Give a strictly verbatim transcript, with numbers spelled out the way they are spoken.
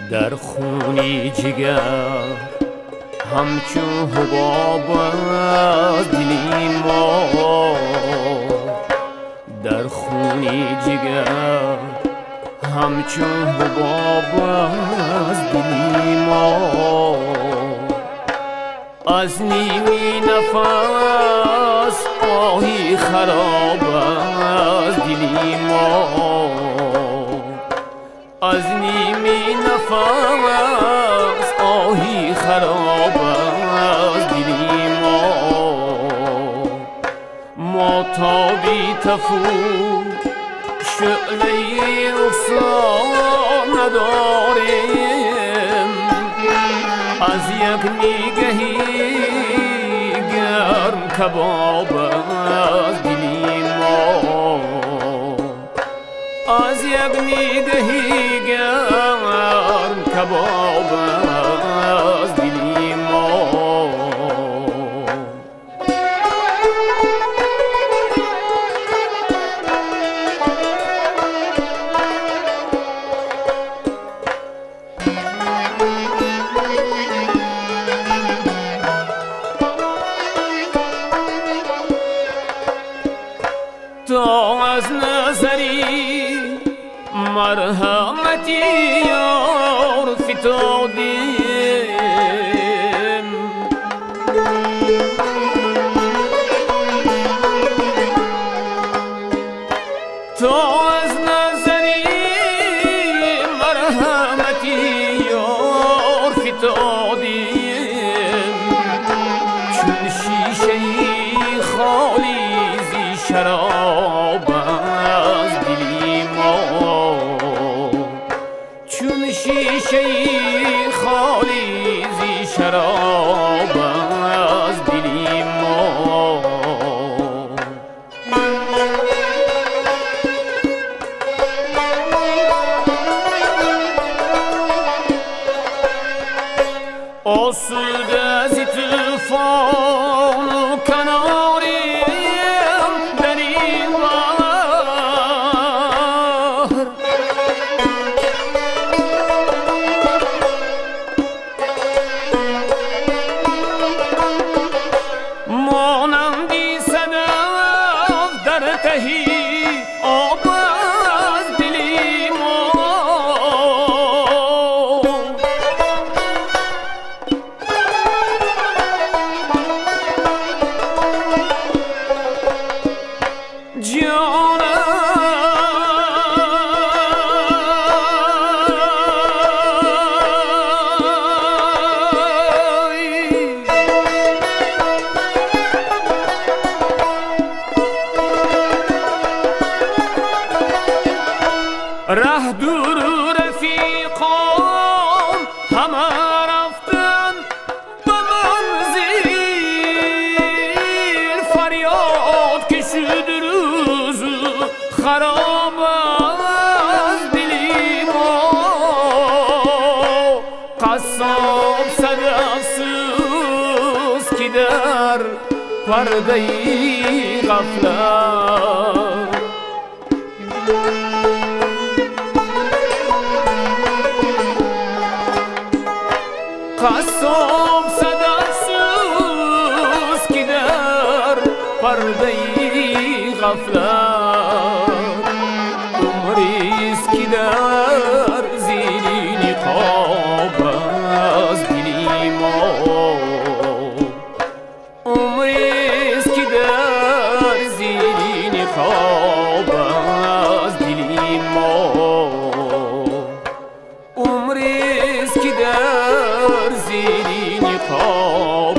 در خونی جگر همچون حباب از دلی ما، در خونی جگر همچون حباب از دلی ما، از نیمی نفس آهی خراب از دلی ما، از نیمی نفس آهی خراب از دلی ما، ما تا بی تفور شعله رخسار نداریم، از یک نگهی گرم کباب از دلی ما، از یک نگهی گرم کباب از دلی ما. تا از نظری مرحمتی یار فتادیم، تا از نظری مرحمتی یار فتادیم، چون شیشه خالی زی شراب از دلی ما، چون شیشه خالی زی شراب از دلی ما. آسوده از طوفان و کناری در این بحر، مانندی صدف در تهی آب از دلی ما، جانم ره دور رفیقان همه رفتن به منزل، فریاد کشید روز خراب از دلی ما، قصاب صد افسوس که در پرده غفلت، قصاب صد افسوس که در پرده غفلت، عمریست که در زیر نقاب از دلی ما، عمریست که در زیر نقاب از دلی ما، عمریست که در زیر نقاب